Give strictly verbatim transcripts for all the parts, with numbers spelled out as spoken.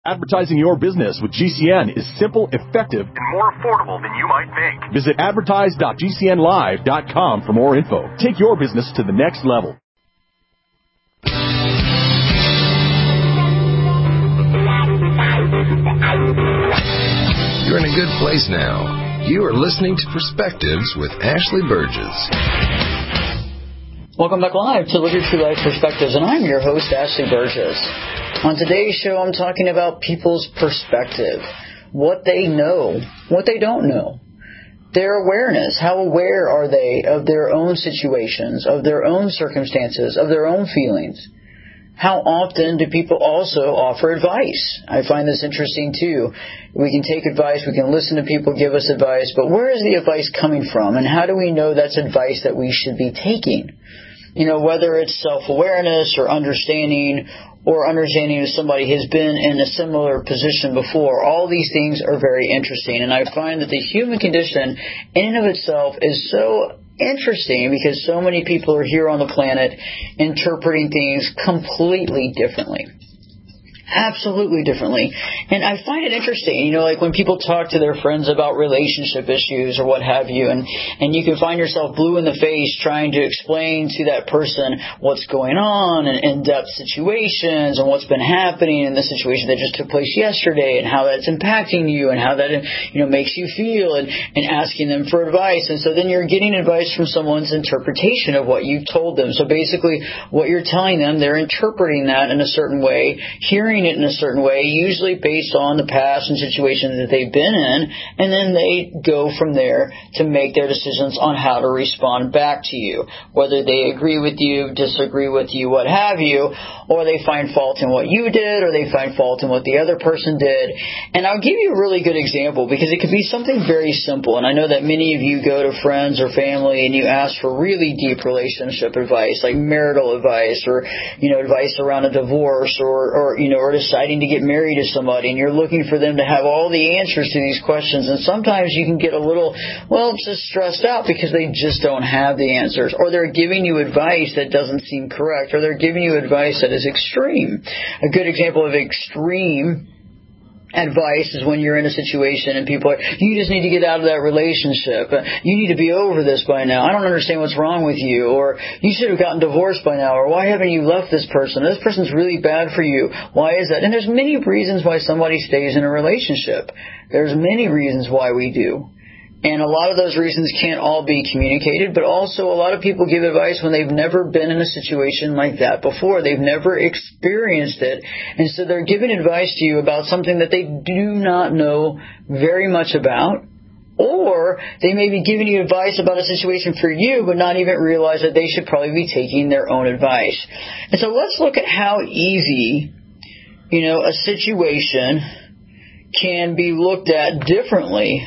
Advertising your business with G C N is simple, effective, and more affordable than you might think. Visit advertise dot g c n live dot com for more info. Take your business to the next level. You're in a good place now. You are listening to Perspectives with Ashley Burgess. Welcome back live to Live Your True Life Perspectives, and I'm your host, Ashley Burgess. On today's show, I'm talking about people's perspective, what they know, what they don't know, their awareness. How aware are they of their own situations, of their own circumstances, of their own feelings? How often do people also offer advice? I find this interesting too. We can take advice, we can listen to people give us advice, but where is the advice coming from, and how do we know that's advice that we should be taking? You know, whether it's self-awareness or understanding or understanding if somebody has been in a similar position before. All these things are very interesting. And I find that the human condition in and of itself is so interesting because so many people are here on the planet interpreting things completely differently. Absolutely differently. And I find it interesting, you know, like when people talk to their friends about relationship issues or what have you, and, and you can find yourself blue in the face trying to explain to that person what's going on and in-depth situations and what's been happening in the situation that just took place yesterday and how that's impacting you and how that, you know, makes you feel, and, and asking them for advice. And so then you're getting advice from someone's interpretation of what you told them. So basically what you're telling them, they're interpreting that in a certain way, hearing it in a certain way, usually based on the past and situations that they've been in, and then they go from there to make their decisions on how to respond back to you, whether they agree with you, disagree with you, what have you, or they find fault in what you did, or they find fault in what the other person did. And I'll give you a really good example because it could be something very simple, and I know that many of you go to friends or family and you ask for really deep relationship advice, like marital advice, or, you know, advice around a divorce, or, or you know, or deciding to get married to somebody, and you're looking for them to have all the answers to these questions. And sometimes you can get a little, well, just stressed out because they just don't have the answers, or they're giving you advice that doesn't seem correct, or they're giving you advice that is extreme. A good example of extreme advice is when you're in a situation and people are, you just need to get out of that relationship. You need to be over this by now. I don't understand what's wrong with you. Or you should have gotten divorced by now. Or why haven't you left this person? This person's really bad for you. Why is that? And there's many reasons why somebody stays in a relationship. There's many reasons why we do. And a lot of those reasons can't all be communicated, but also a lot of people give advice when they've never been in a situation like that before. They've never experienced it. And so they're giving advice to you about something that they do not know very much about. Or they may be giving you advice about a situation for you, but not even realize that they should probably be taking their own advice. And so let's look at how easy, you know, a situation can be looked at differently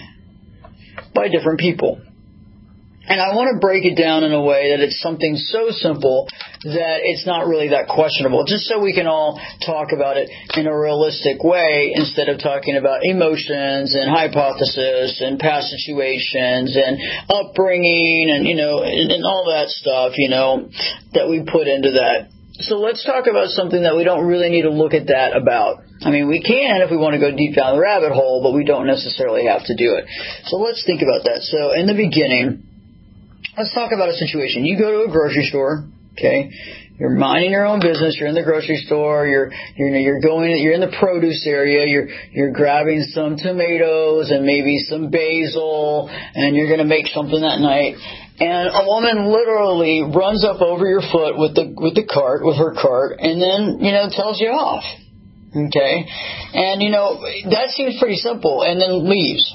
by different people. And I want to break it down in a way that it's something so simple that it's not really that questionable, just so we can all talk about it in a realistic way instead of talking about emotions and hypothesis and past situations and upbringing and, you know, and, and all that stuff, you know, that we put into that. So let's talk about something that we don't really need to look at that about. I mean, we can if we want to go deep down the rabbit hole, but we don't necessarily have to do it. So let's think about that. So in the beginning, let's talk about a situation. You go to a grocery store, okay? You're minding your own business. You're in the grocery store. You're you're you're going. You're in the produce area. You're you're grabbing some tomatoes and maybe some basil, and you're going to make something that night. And a woman literally runs up over your foot with the with the cart, with her cart, and then, you know, tells you off. Okay? And, you know, that seems pretty simple, and then leaves.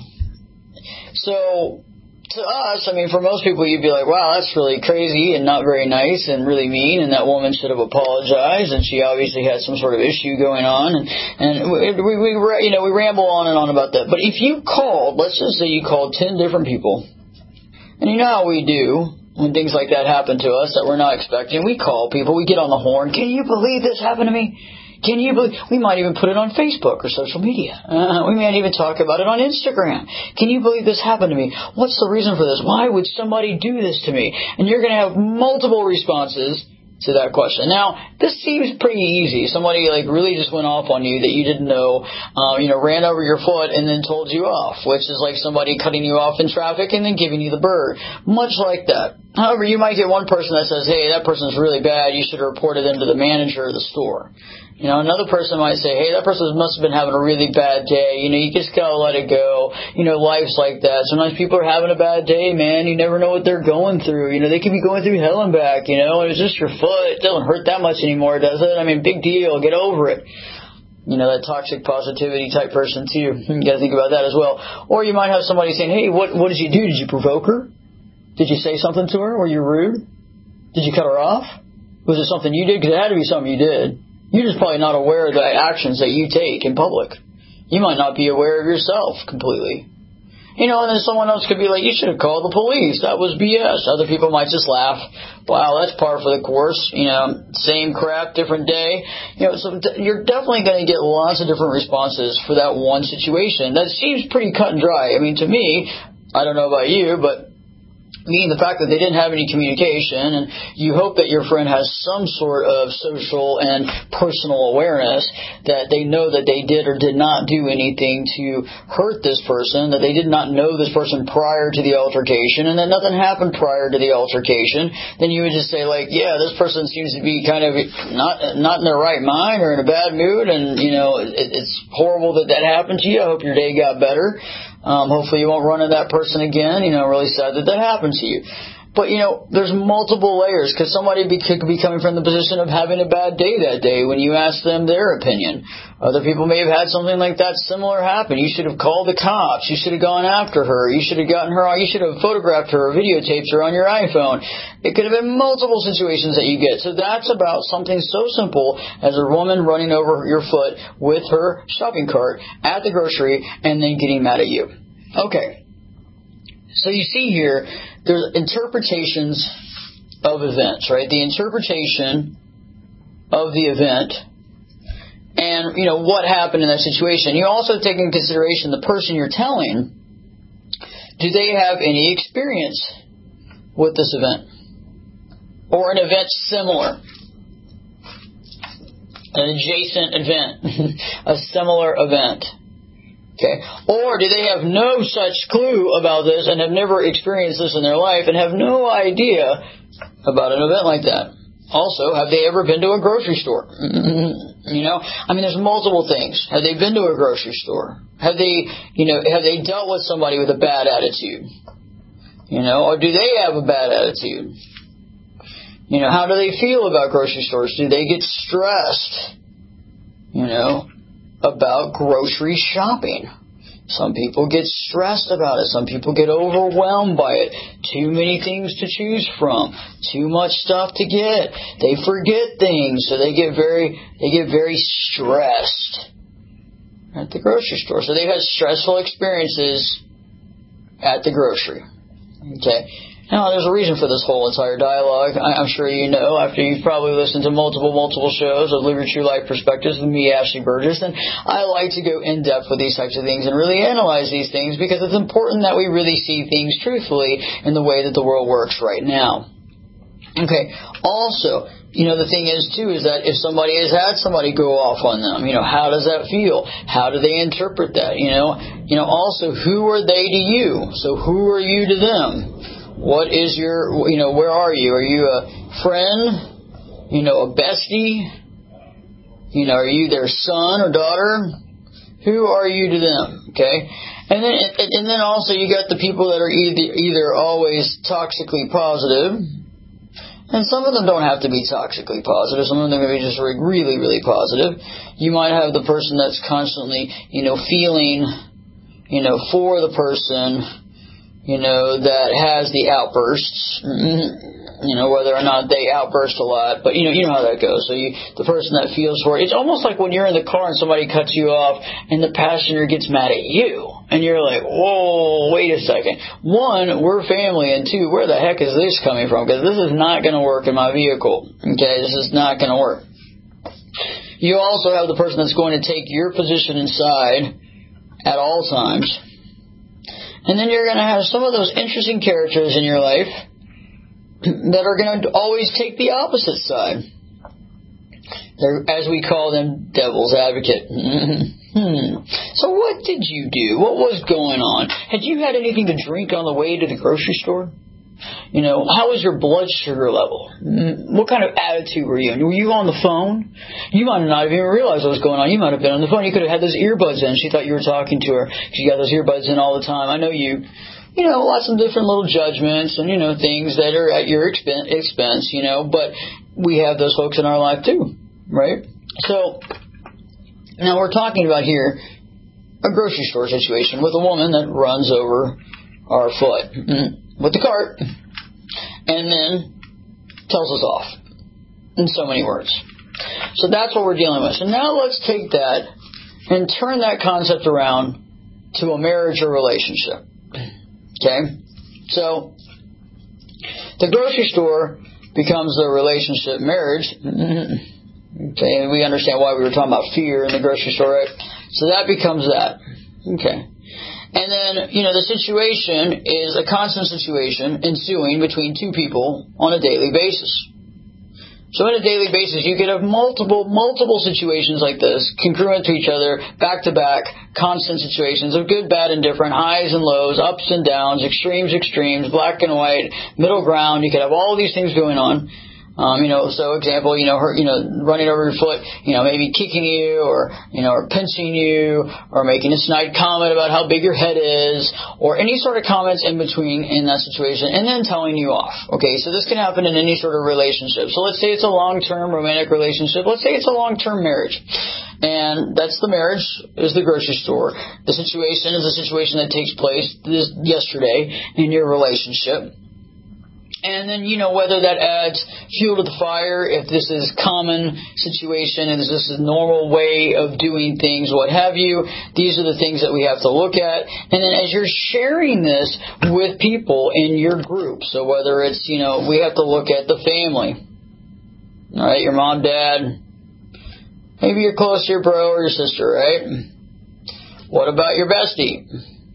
So to us, I mean, for most people, you'd be like, wow, that's really crazy and not very nice and really mean, and that woman should have apologized, and she obviously had some sort of issue going on, and, and we, we, we, you know, we ramble on and on about that. But if you called, let's just say you called ten different people, and you know how we do when things like that happen to us that we're not expecting. We call people, we get on the horn. Can you believe this happened to me? Can you believe? We might even put it on Facebook or social media. Uh, we might even talk about it on Instagram. Can you believe this happened to me? What's the reason for this? Why would somebody do this to me? And you're going to have multiple responses to that question. Now, this seems pretty easy. Somebody like really just went off on you that you didn't know, um, you know, ran over your foot and then told you off, which is like somebody cutting you off in traffic and then giving you the bird. Much like that. However, you might get one person that says, hey, that person's really bad. You should report it into the manager of the store. You know, another person might say, hey, that person must have been having a really bad day. You know, you just gotta let it go. You know, life's like that. Sometimes people are having a bad day, man. You never know what they're going through. You know, they could be going through hell and back, you know. It's just your foot. It doesn't hurt that much anymore, does it? I mean, big deal. Get over it. You know, that toxic positivity type person, too. You gotta think about that as well. Or you might have somebody saying, hey, what, what did you do? Did you provoke her? Did you say something to her? Were you rude? Did you cut her off? Was it something you did? Because it had to be something you did. You're just probably not aware of the actions that you take in public. You might not be aware of yourself completely. You know, and then someone else could be like, you should have called the police. That was B S. Other people might just laugh. Wow, that's par for the course. You know, same crap, different day. You know, so you're definitely going to get lots of different responses for that one situation. That seems pretty cut and dry. I mean, to me, I don't know about you, but meaning the fact that they didn't have any communication, and you hope that your friend has some sort of social and personal awareness that they know that they did or did not do anything to hurt this person, that they did not know this person prior to the altercation, and that nothing happened prior to the altercation. Then you would just say, like, yeah, this person seems to be kind of not not in their right mind or in a bad mood, and, you know, it, it's horrible that that happened to you. I hope your day got better. Um, hopefully you won't run into that person again. You know, really sad that that happened to you. But, you know, there's multiple layers, because somebody be, could be coming from the position of having a bad day that day when you ask them their opinion. Other people may have had something like that similar happen. You should have called the cops. You should have gone after her. You should have gotten her on. You should have photographed her or videotaped her on your iPhone. It could have been multiple situations that you get. So that's about something so simple as a woman running over your foot with her shopping cart at the grocery and then getting mad at you. Okay. So you see here, there's interpretations of events, right? The interpretation of the event and, you know, what happened in that situation. You also take into consideration the person you're telling. Do they have any experience with this event? Or an event similar? An adjacent event. A similar event. Okay. Or do they have no such clue about this and have never experienced this in their life and have no idea about an event like that? Also, have they ever been to a grocery store? You know, I mean, there's multiple things. Have they been to a grocery store? Have they, you know, have they dealt with somebody with a bad attitude? You know, or do they have a bad attitude? You know, how do they feel about grocery stores? Do they get stressed, you know, about grocery shopping? Some people get stressed about it. Some people get overwhelmed by it. Too many things to choose from. Too much stuff to get. They forget things, so they get very they get very stressed at the grocery store. So they've had stressful experiences at the grocery. Okay. Now, there's a reason for this whole entire dialogue. I'm sure you know, after you've probably listened to multiple, multiple shows of Live Your True Life Perspectives with me, Ashley Burgess, and I like to go in-depth with these types of things and really analyze these things because it's important that we really see things truthfully in the way that the world works right now. Okay, also, you know, the thing is, too, is that if somebody has had somebody go off on them, you know, how does that feel? How do they interpret that? You know, you know, also, who are they to you? So who are you to them? What is your, you know, where are you? Are you a friend? You know, a bestie? You know, are you their son or daughter? Who are you to them? Okay? And then, and then also you got the people that are either, either always toxically positive, and some of them don't have to be toxically positive. Some of them may be just really, really positive. You might have the person that's constantly, you know, feeling, you know, for the person, you know, that has the outbursts, you know, whether or not they outburst a lot, but, you know, you know how that goes. So you, the person that feels for it, it's almost like when you're in the car and somebody cuts you off and the passenger gets mad at you. And you're like, whoa, wait a second. One, we're family, and two, where the heck is this coming from? Because this is not going to work in my vehicle. Okay, this is not going to work. You also have the person that's going to take your position inside at all times. And then you're going to have some of those interesting characters in your life that are going to always take the opposite side. They're, as we call them, devil's advocate. Hmm. So what did you do? What was going on? Had you had anything to drink on the way to the grocery store? You know, how was your blood sugar level? What kind of attitude were you in? Were you on the phone? You might not have even realized what was going on. You might have been on the phone. You could have had those earbuds in. She thought you were talking to her. She got those earbuds in all the time. I know you, you know, lots of different little judgments and, you know, things that are at your expense, you know, but we have those folks in our life too, right? So, now we're talking about here a grocery store situation with a woman that runs over our foot. Mm-hmm. With the cart, and then tells us off in so many words. So that's what we're dealing with. So now let's take that and turn that concept around to a marriage or relationship. Okay? So the grocery store becomes the relationship marriage. Okay, and we understand why we were talking about fear in the grocery store, right? So that becomes that. Okay. And then, you know, the situation is a constant situation ensuing between two people on a daily basis. So on a daily basis, you could have multiple, multiple situations like this, congruent to each other, back-to-back, constant situations of good, bad, and different, highs and lows, ups and downs, extremes, extremes, black and white, middle ground. You could have all these things going on. Um, you know, so example, you know, her, you know, running over your foot, you know, maybe kicking you or, you know, or pinching you or making a snide comment about how big your head is or any sort of comments in between in that situation and then telling you off. Okay, so this can happen in any sort of relationship. So let's say it's a long-term romantic relationship. Let's say it's a long-term marriage. And that's the marriage is the grocery store. The situation is the situation that takes place this yesterday in your relationship. And then, you know, whether that adds fuel to the fire, if this is common situation, and if this is normal way of doing things, what have you, these are the things that we have to look at. And then as you're sharing this with people in your group, so whether it's, you know, we have to look at the family, all right, your mom, dad, maybe you're close to your bro or your sister, right? What about your bestie?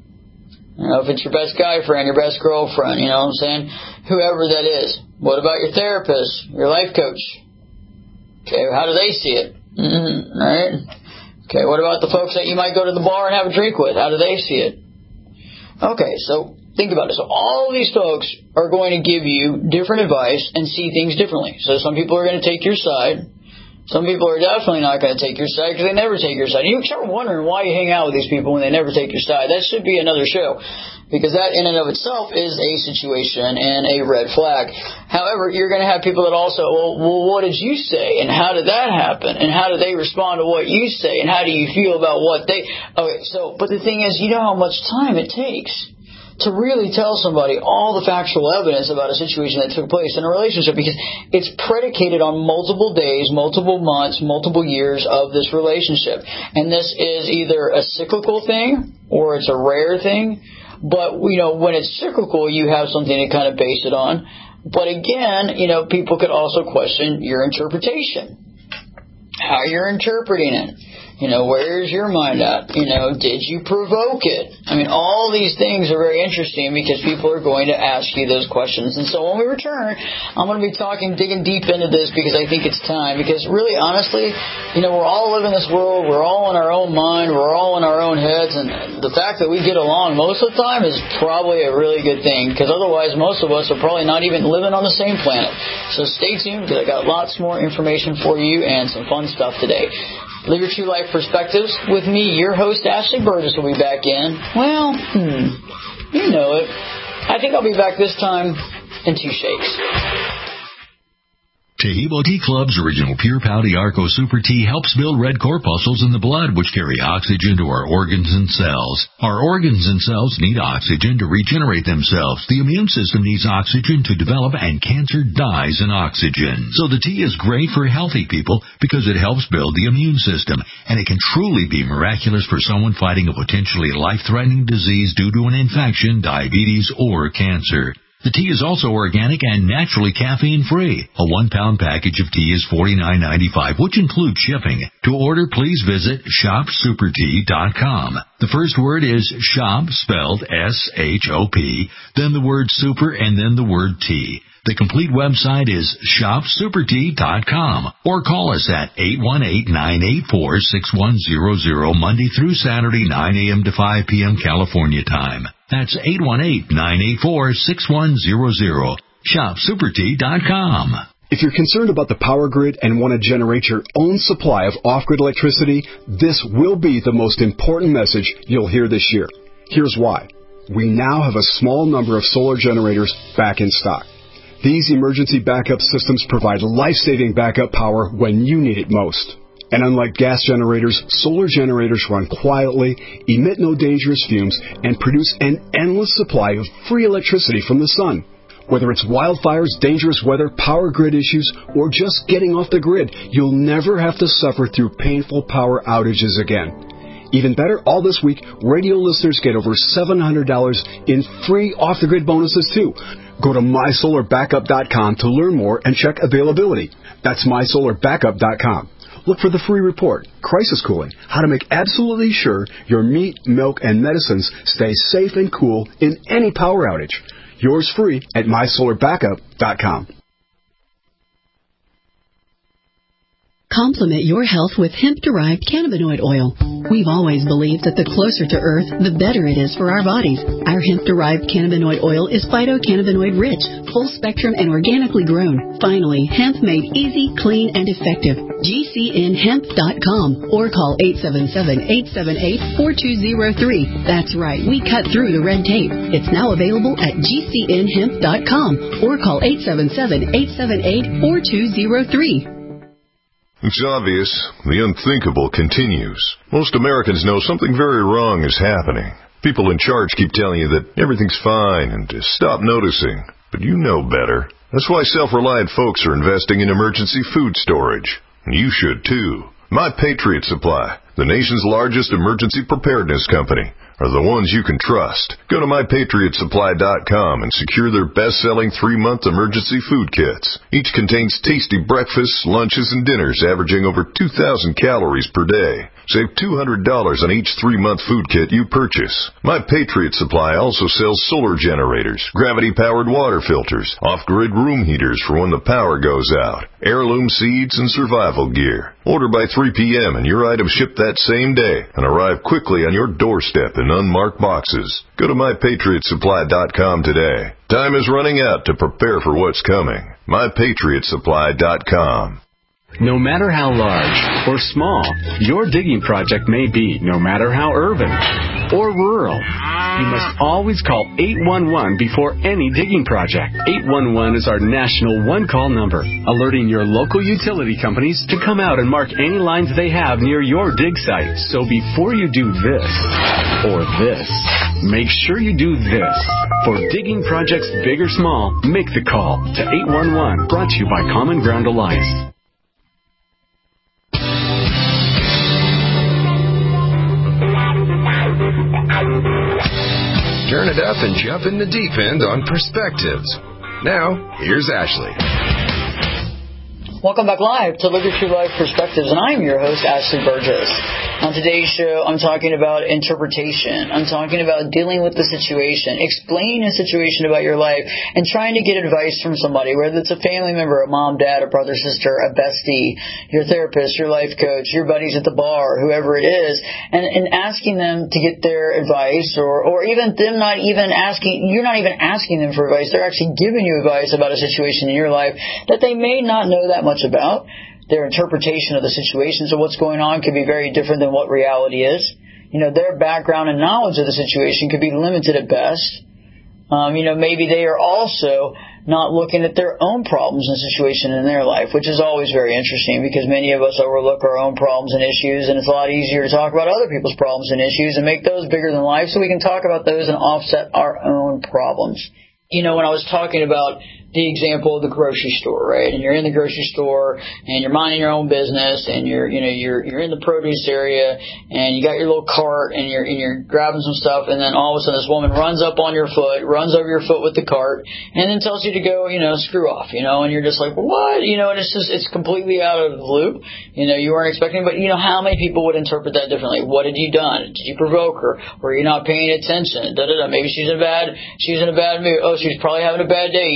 You know, if it's your best guy friend, your best girlfriend, you know what I'm saying? Whoever that is. What about your therapist, your life coach? Okay, how do they see it? Mm-hmm, right? Okay, what about the folks that you might go to the bar and have a drink with? How do they see it? Okay, so think about it. So all these folks are going to give you different advice and see things differently. So some people are going to take your side. Some people are definitely not going to take your side because they never take your side. You start wondering why you hang out with these people when they never take your side. That should be another show because that in and of itself is a situation and a red flag. However, you're going to have people that also, well, well, what did you say? And how did that happen? And how did they respond to what you say? And how do you feel about what they... Okay, so, but the thing is, you know how much time it takes to really tell somebody all the factual evidence about a situation that took place in a relationship because it's predicated on multiple days, multiple months, multiple years of this relationship. And this is either a cyclical thing or it's a rare thing. But, you know, when it's cyclical, you have something to kind of base it on. But again, you know, people could also question your interpretation, how you're interpreting it. You know, where's your mind at? You know, did you provoke it? I mean, all these things are very interesting because people are going to ask you those questions. And so when we return, I'm going to be talking, digging deep into this because I think it's time. Because really, honestly, you know, we're all living this world. We're all in our own mind. We're all in our own heads. And the fact that we get along most of the time is probably a really good thing because otherwise most of us are probably not even living on the same planet. So stay tuned because I got lots more information for you and some fun stuff today. Live Your True Life Perspectives with me, your host, Ashley Burgess, will be back in. Well, hmm, you know it. I think I'll be back this time in two shakes. Taheebo Tea Club's original Pure Pouty Arco Super Tea helps build red corpuscles in the blood, which carry oxygen to our organs and cells. Our organs and cells need oxygen to regenerate themselves. The immune system needs oxygen to develop, and cancer dies in oxygen. So the tea is great for healthy people because it helps build the immune system, and it can truly be miraculous for someone fighting a potentially life-threatening disease due to an infection, diabetes, or cancer. The tea is also organic and naturally caffeine-free. A one-pound package of tea is forty-nine ninety-five, which includes shipping. To order, please visit shop super tea dot com. The first word is shop, spelled S H O P, then the word super, and then the word tea. The complete website is shop super tea dot com or call us at eight one eight, nine eight four, six one zero zero Monday through Saturday, nine a.m. to five p.m. California time. That's eight one eight, nine eight four, six one zero zero. shop super tea dot com. If you're concerned about the power grid and want to generate your own supply of off-grid electricity, this will be the most important message you'll hear this year. Here's why. We now have a small number of solar generators back in stock. These emergency backup systems provide life-saving backup power when you need it most. And unlike gas generators, solar generators run quietly, emit no dangerous fumes, and produce an endless supply of free electricity from the sun. Whether it's wildfires, dangerous weather, power grid issues, or just getting off the grid, you'll never have to suffer through painful power outages again. Even better, all this week, radio listeners get over seven hundred dollars in free off-the-grid bonuses, too. Go to my solar backup dot com to learn more and check availability. That's my solar backup dot com. Look for the free report, Crisis Cooling, how to make absolutely sure your meat, milk, and medicines stay safe and cool in any power outage. Yours free at my solar backup dot com. Complement your health with hemp-derived cannabinoid oil. We've always believed that the closer to Earth, the better it is for our bodies. Our hemp-derived cannabinoid oil is phytocannabinoid-rich, full-spectrum, and organically grown. Finally, hemp made easy, clean, and effective. G C N hemp dot com or call eight seven seven, eight seven eight, four two zero three. That's right, we cut through the red tape. It's now available at G C N hemp dot com or call eight seven seven, eight seven eight, four two zero three. It's obvious. The unthinkable continues. Most Americans know something very wrong is happening. People in charge keep telling you that everything's fine and to stop noticing. But you know better. That's why self-reliant folks are investing in emergency food storage. And you should too. My Patriot Supply, the nation's largest emergency preparedness company, are the ones you can trust. Go to my patriot supply dot com and secure their best-selling three-month emergency food kits. Each contains tasty breakfasts, lunches, and dinners averaging over two thousand calories per day. Save two hundred dollars on each three-month food kit you purchase. My Patriot Supply also sells solar generators, gravity-powered water filters, off-grid room heaters for when the power goes out, heirloom seeds, and survival gear. Order by three p.m. and your items ship that same day and arrive quickly on your doorstep in unmarked boxes. Go to my patriot supply dot com today. Time is running out to prepare for what's coming. my patriot supply dot com. No matter how large or small your digging project may be, no matter how urban or rural, you must always call eight one one before any digging project. eight one one is our national one-call number, alerting your local utility companies to come out and mark any lines they have near your dig site. So before you do this or this, make sure you do this. For digging projects big or small, make the call to eight one one, brought to you by Common Ground Alliance. Turn it up and jump in the deep end on Perspectives. Now, here's Ashley. Welcome back live to Living True Life Perspectives, and I'm your host, Ashley Burgess. On today's show, I'm talking about interpretation. I'm talking about dealing with the situation, explaining a situation about your life, and trying to get advice from somebody, whether it's a family member, a mom, dad, a brother, sister, a bestie, your therapist, your life coach, your buddies at the bar, whoever it is, and, and asking them to get their advice, or, or even them not even asking, you're not even asking them for advice. They're actually giving you advice about a situation in your life that they may not know that much about. Their interpretation of the situations of what's going on could be very different than what reality is. You know, their background and knowledge of the situation could be limited at best. Um, you know, maybe they are also not looking at their own problems and situation in their life, which is always very interesting because many of us overlook our own problems and issues, and it's a lot easier to talk about other people's problems and issues and make those bigger than life so we can talk about those and offset our own problems. You know, when I was talking about the example of the grocery store, right? And you're in the grocery store and you're minding your own business and you're, you know, you're, you're in the produce area and you got your little cart and you're, and you're grabbing some stuff, and then all of a sudden this woman runs up on your foot, runs over your foot with the cart, and then tells you to go, you know, screw off, you know, and you're just like, what? You know, and it's just, it's completely out of the loop. You know, you weren't expecting, but you know, how many people would interpret that differently? What had you done? Did you provoke her? Were you not paying attention? Da da da. Maybe she's in a bad, she's in a bad mood. Oh, she's probably having a bad day. You need to let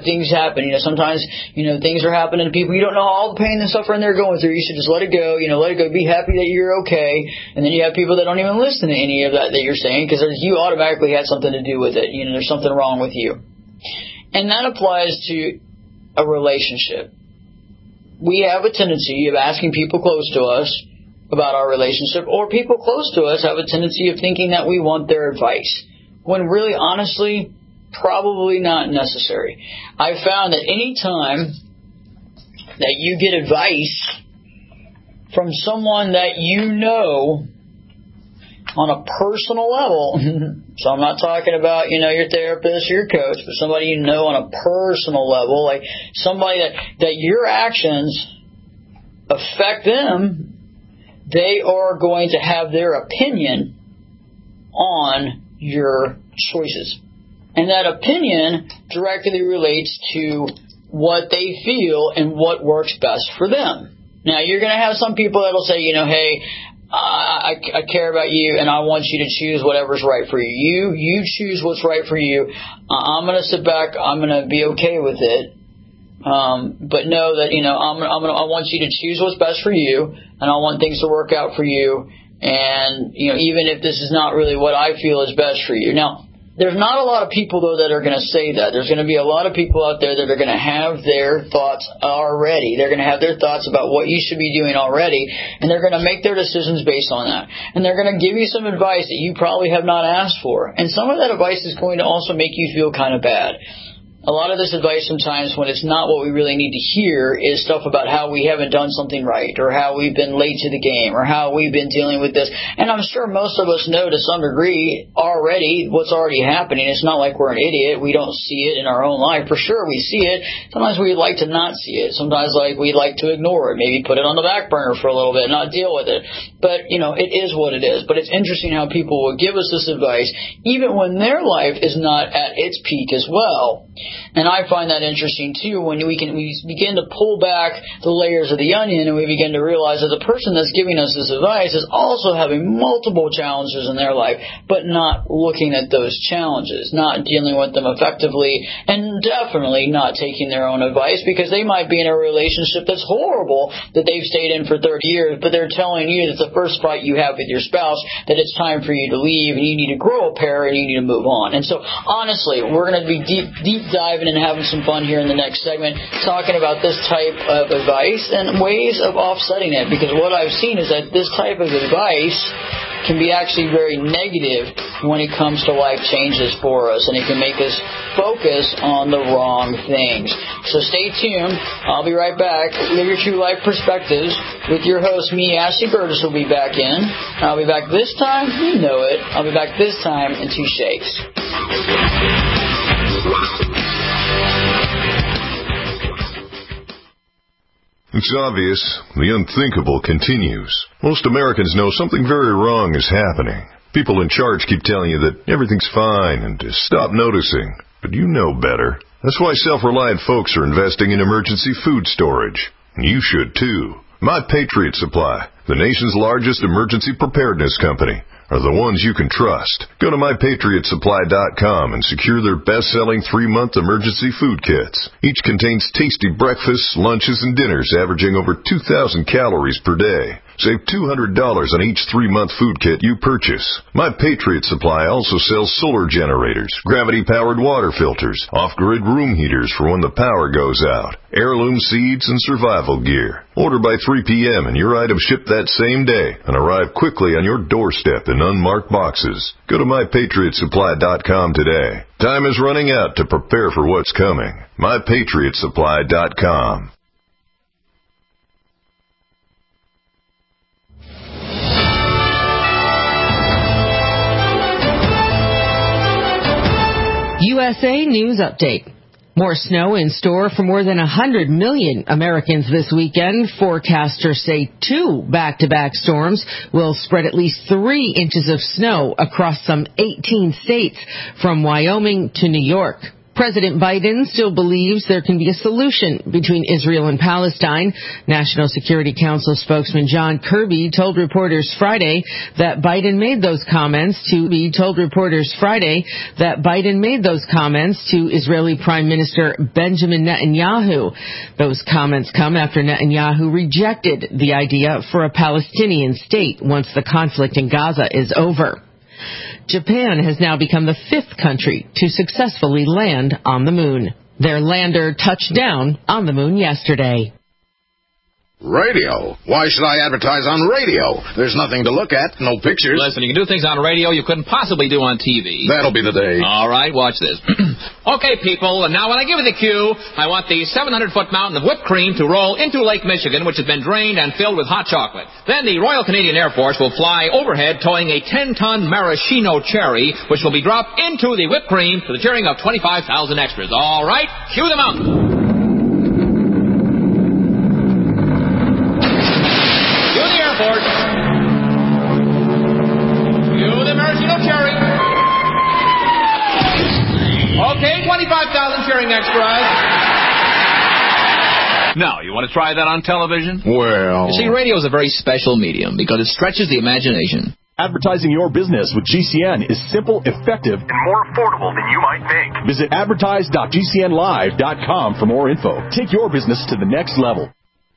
things happen. You know, sometimes, you know, things are happening to people. You don't know all the pain and suffering they're going through. You should just let it go. You know, let it go. Be happy that you're okay. And then you have people that don't even listen to any of that that you're saying because you automatically had something to do with it. You know, there's something wrong with you. And that applies to a relationship. We have a tendency of asking people close to us about our relationship, or people close to us have a tendency of thinking that we want their advice, when really, honestly, probably not necessary. I've found that any time that you get advice from someone that you know on a personal level, so I'm not talking about, you know, your therapist or your coach, but somebody you know on a personal level, like somebody that, that your actions affect them, they are going to have their opinion on your choices. And that opinion directly relates to what they feel and what works best for them. Now, you're going to have some people that will say, you know, hey, I, I, I care about you and I want you to choose whatever's right for you. You, you choose what's right for you. Uh, I'm going to sit back. I'm going to be okay with it. Um, but know that, you know, I'm, I'm gonna, I want you to choose what's best for you, and I want things to work out for you. And, you know, even if this is not really what I feel is best for you. Now, there's not a lot of people, though, that are going to say that. There's going to be a lot of people out there that are going to have their thoughts already. They're going to have their thoughts about what you should be doing already, and they're going to make their decisions based on that. And they're going to give you some advice that you probably have not asked for. And some of that advice is going to also make you feel kind of bad. A lot of this advice sometimes, when it's not what we really need to hear, is stuff about how we haven't done something right, or how we've been late to the game, or how we've been dealing with this. And I'm sure most of us know to some degree already what's already happening. It's not like we're an idiot. We don't see it in our own life. For sure we see it. Sometimes we'd like to not see it. Sometimes like we'd like to ignore it, maybe put it on the back burner for a little bit, not deal with it. But, you know, it is what it is. But it's interesting how people will give us this advice even when their life is not at its peak as well. And I find that interesting, too, when we can we begin to pull back the layers of the onion and we begin to realize that the person that's giving us this advice is also having multiple challenges in their life, but not looking at those challenges, not dealing with them effectively, and definitely not taking their own advice, because they might be in a relationship that's horrible that they've stayed in for thirty years, but they're telling you that the first fight you have with your spouse, that it's time for you to leave and you need to grow a pair and you need to move on. And so, honestly, we're going to be deep, deep diving and having some fun here in the next segment, talking about this type of advice and ways of offsetting it, because what I've seen is that this type of advice can be actually very negative when it comes to life changes for us, and it can make us focus on the wrong things. So stay tuned. I'll be right back. Live Your True Life Perspectives with your host, me, Ashley Burgess, will be back in. I'll be back this time. You know it. I'll be back this time in two shakes. It's obvious. The unthinkable continues. Most Americans know something very wrong is happening. People in charge keep telling you that everything's fine and to stop noticing. But you know better. That's why self-reliant folks are investing in emergency food storage. And you should too. My Patriot Supply, the nation's largest emergency preparedness company, are the ones you can trust. Go to my patriot supply dot com and secure their best-selling three-month emergency food kits. Each contains tasty breakfasts, lunches, and dinners averaging over two thousand calories per day. Save two hundred dollars on each three-month food kit you purchase. My Patriot Supply also sells solar generators, gravity-powered water filters, off-grid room heaters for when the power goes out, heirloom seeds, and survival gear. Order by three p.m. and your items ship that same day and arrive quickly on your doorstep in unmarked boxes. Go to my patriot supply dot com today. Time is running out to prepare for what's coming. my patriot supply dot com. U S A News Update. More snow in store for more than one hundred million Americans this weekend. Forecasters say two back-to-back storms will spread at least three inches of snow across some eighteen states from Wyoming to New York. President Biden still believes there can be a solution between Israel and Palestine. National Security Council spokesman John Kirby told reporters Friday that Biden made those comments to he told reporters Friday that Biden made those comments to Israeli Prime Minister Benjamin Netanyahu. Those comments come after Netanyahu rejected the idea for a Palestinian state once the conflict in Gaza is over. Japan has now become the fifth country to successfully land on the moon. Their lander touched down on the moon yesterday. Radio? Why should I advertise on radio? There's nothing to look at, no pictures. Listen, you can do things on radio you couldn't possibly do on T V. That'll be the day. All right, watch this. Okay, people, and now when I give you the cue, I want the seven hundred foot mountain of whipped cream to roll into Lake Michigan, which has been drained and filled with hot chocolate. Then the Royal Canadian Air Force will fly overhead towing a ten ton maraschino cherry, which will be dropped into the whipped cream to the cheering of twenty-five thousand extras. All right, cue the mountain. Okay, twenty-five thousand cheering extras. Now, you want to try that on television? Well... You see, radio is a very special medium because it stretches the imagination. Advertising your business with G C N is simple, effective, and more affordable than you might think. Visit advertise dot G C N live dot com for more info. Take your business to the next level.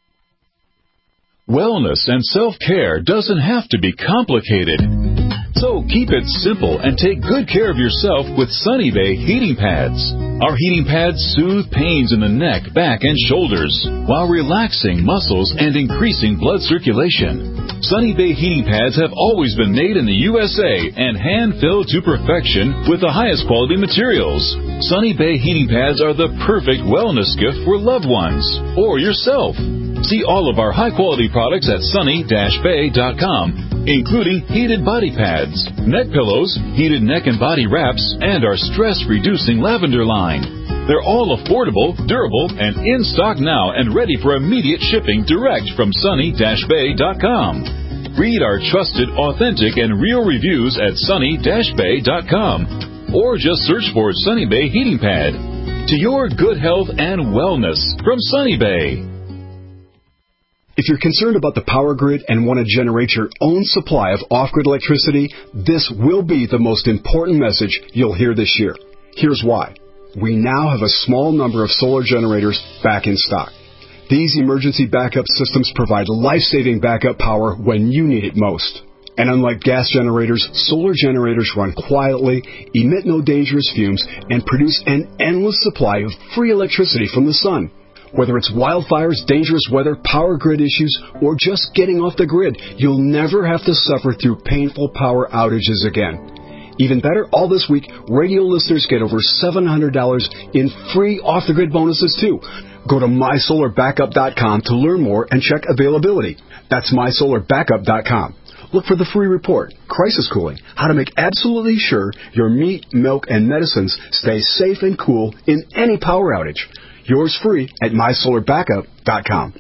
Wellness and self-care doesn't have to be complicated. So keep it simple and take good care of yourself with Sunny Bay heating pads. Our heating pads soothe pains in the neck, back, and shoulders while relaxing muscles and increasing blood circulation. Sunny Bay heating pads have always been made in the U S A and hand-filled to perfection with the highest quality materials. Sunny Bay heating pads are the perfect wellness gift for loved ones or yourself. See all of our high-quality products at sunny dash bay dot com, including heated body pads, neck pillows, heated neck and body wraps, and our stress-reducing lavender line. They're all affordable, durable, and in stock now and ready for immediate shipping direct from sunny dash bay dot com. Read our trusted, authentic, and real reviews at sunny dash bay dot com or just search for Sunny Bay Heating Pad. To your good health and wellness from Sunny Bay. If you're concerned about the power grid and want to generate your own supply of off-grid electricity, this will be the most important message you'll hear this year. Here's why. We now have a small number of solar generators back in stock. These emergency backup systems provide life-saving backup power when you need it most. And unlike gas generators, solar generators run quietly, emit no dangerous fumes, and produce an endless supply of free electricity from the sun. Whether it's wildfires, dangerous weather, power grid issues, or just getting off the grid, you'll never have to suffer through painful power outages again. Even better, all this week, radio listeners get over seven hundred dollars in free off-the-grid bonuses, too. Go to my solar backup dot com to learn more and check availability. That's my solar backup dot com. Look for the free report, Crisis Cooling, how to make absolutely sure your meat, milk, and medicines stay safe and cool in any power outage. Yours free at my solar backup dot com.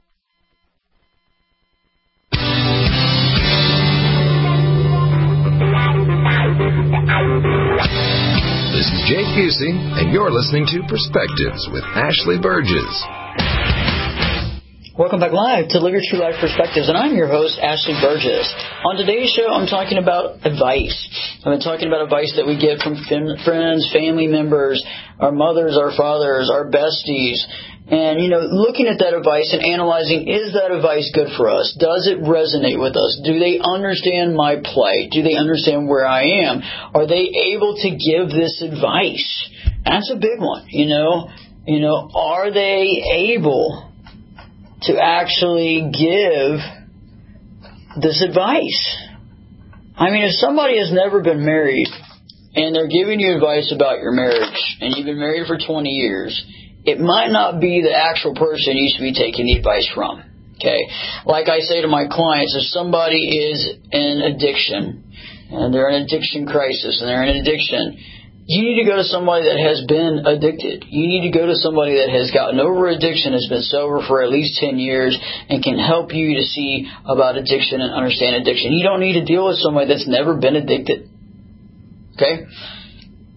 This is Jake Busey, and you're listening to Perspectives with Ashley Burgess. Welcome back live to Live Your True Life Perspectives, and I'm your host, Ashley Burgess. On today's show, I'm talking about advice. I've been talking about advice that we get from friends, family members, our mothers, our fathers, our besties. And, you know, looking at that advice and analyzing, is that advice good for us? Does it resonate with us? Do they understand my plight? Do they understand where I am? Are they able to give this advice? That's a big one, you know. You know, are they able to actually give this advice? I mean, if somebody has never been married and they're giving you advice about your marriage and you've been married for twenty years, it might not be the actual person you should be taking the advice from. Okay? Like I say to my clients, if somebody is in addiction and they're in an addiction crisis and they're in an addiction, you need to go to somebody that has been addicted. You need to go to somebody that has gotten over addiction, has been sober for at least ten years, and can help you to see about addiction and understand addiction. You don't need to deal with somebody that's never been addicted. Okay?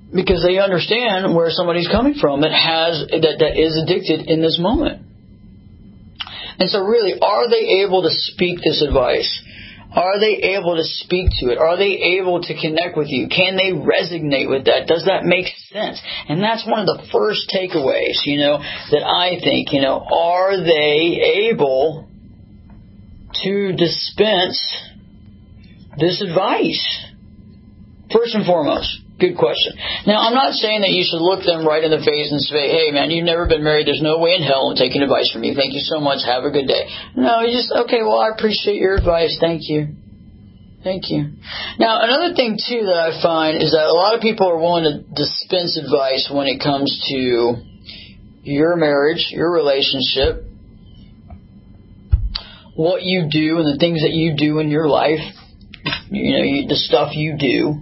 because they understand where somebody's coming from that has that, that is addicted in this moment. And so really, are they able to speak this advice? Are they able to speak to it? Are they able to connect with you? Can they resonate with that? Does that make sense? And that's one of the first takeaways, you know, that I think, you know, are they able to dispense this advice? First and foremost. Good question. Now, I'm not saying that you should look them right in the face and say, hey, man, you've never been married. There's no way in hell I'm taking advice from you. Thank you so much. Have a good day. No, you just, okay, well, I appreciate your advice. Thank you. Thank you. Now, another thing, too, that I find is that a lot of people are willing to dispense advice when it comes to your marriage, your relationship, what you do and the things that you do in your life, you know, you, the stuff you do.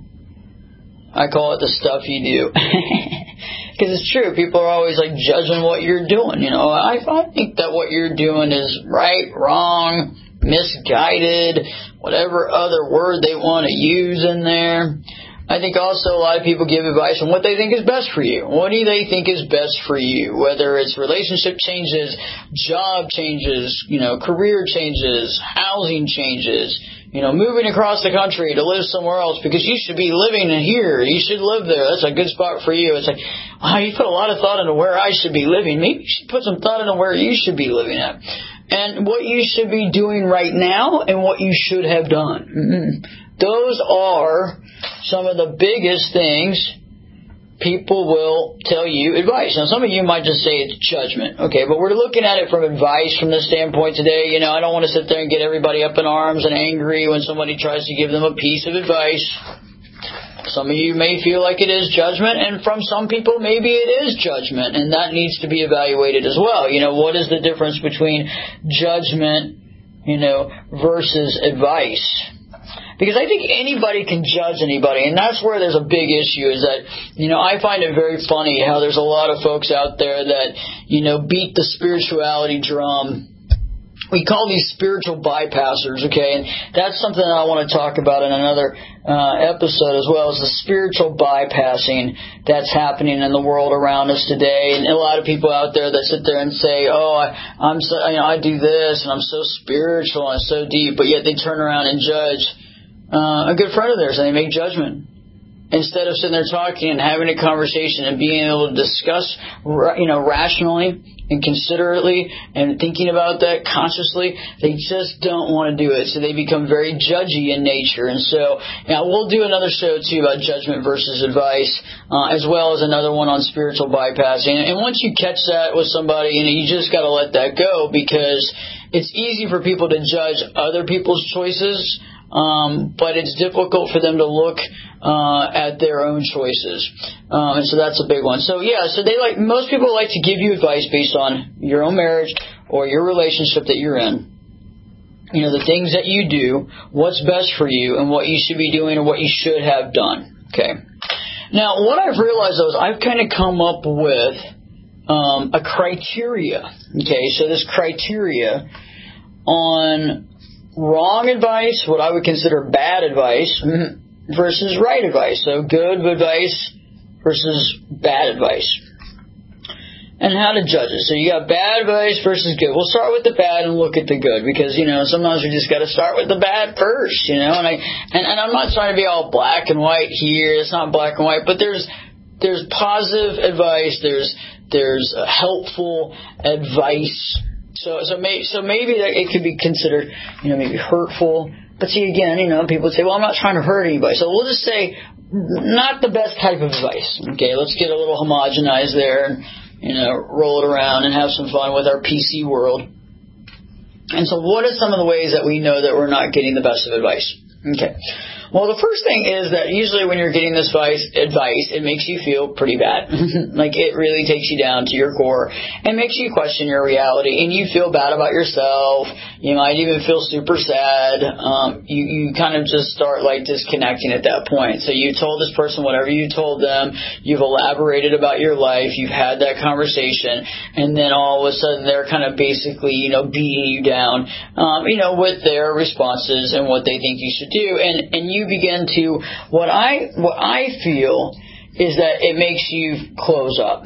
I call it the stuff you do. Because it's true. People are always like judging what you're doing. You know, I, I think that what you're doing is right, wrong, misguided, whatever other word they want to use in there. I think also a lot of people give advice on what they think is best for you. What do they think is best for you? Whether it's relationship changes, job changes, you know, career changes, housing changes, you know, moving across the country to live somewhere else because you should be living here. You should live there. That's a good spot for you. It's like, wow, you put a lot of thought into where I should be living. Maybe you should put some thought into where you should be living at. And what you should be doing right now and what you should have done. Mm-hmm. Those are some of the biggest things people will tell you advice. Now, some of you might just say it's judgment. Okay, but we're looking at it from advice from this standpoint today. You know, I don't want to sit there and get everybody up in arms and angry when somebody tries to give them a piece of advice. Some of you may feel like it is judgment, and from some people, maybe it is judgment, and that needs to be evaluated as well. You know, what is the difference between judgment, you know, versus advice? Because I think anybody can judge anybody, and that's where there's a big issue is that, you know, I find it very funny how there's a lot of folks out there that, you know, beat the spirituality drum. We call these spiritual bypassers, okay? And that's something that I want to talk about in another uh, episode as well, is the spiritual bypassing that's happening in the world around us today. And a lot of people out there that sit there and say, oh, I, I'm so, you know, I do this, and I'm so spiritual and so deep, but yet they turn around and judge Uh, a good friend of theirs, and they make judgment instead of sitting there talking and having a conversation and being able to discuss, you know, rationally and considerately and thinking about that consciously. They just don't want to do it, so they become very judgy in nature. And so, now we'll do another show too about judgment versus advice, uh, as well as another one on spiritual bypassing. And once you catch that with somebody, you know, you just got to let that go, because it's easy for people to judge other people's choices. Um, but it's difficult for them to look uh, at their own choices, um, and so that's a big one. So yeah, so they like most people like to give you advice based on your own marriage or your relationship that you're in. You know, the things that you do, what's best for you, and what you should be doing or what you should have done. Okay. Now, what I've realized though is I've kind of come up with um, a criteria. Okay, so this criteria on wrong advice, what I would consider bad advice, versus right advice. So good advice versus bad advice. And how to judge it. So you got bad advice versus good. We'll start with the bad and look at the good, because, you know, sometimes we just got to start with the bad first, you know. And I and, and I'm not trying to be all black and white here. It's not black and white, but there's there's positive advice. There's there's helpful advice. So so, may, so maybe that it could be considered, you know, maybe hurtful. But see, again, you know, people would say, well, I'm not trying to hurt anybody. So we'll just say not the best type of advice. Okay, let's get a little homogenized there and, you know, roll it around and have some fun with our P C world. And so what are some of the ways that we know that we're not getting the best of advice? Okay. Well, the first thing is that usually when you're getting this advice, advice, it makes you feel pretty bad. Like, it really takes you down to your core and makes you question your reality, and you feel bad about yourself. You might even feel super sad. Um, you, you kind of just start, like, disconnecting at that point. So you told this person whatever you told them. You've elaborated about your life. You've had that conversation. And then all of a sudden they're kind of basically, you know, beating you down, um, you know, with their responses and what they think you should do. And, and you begin to, what I what I feel is that it makes you close up.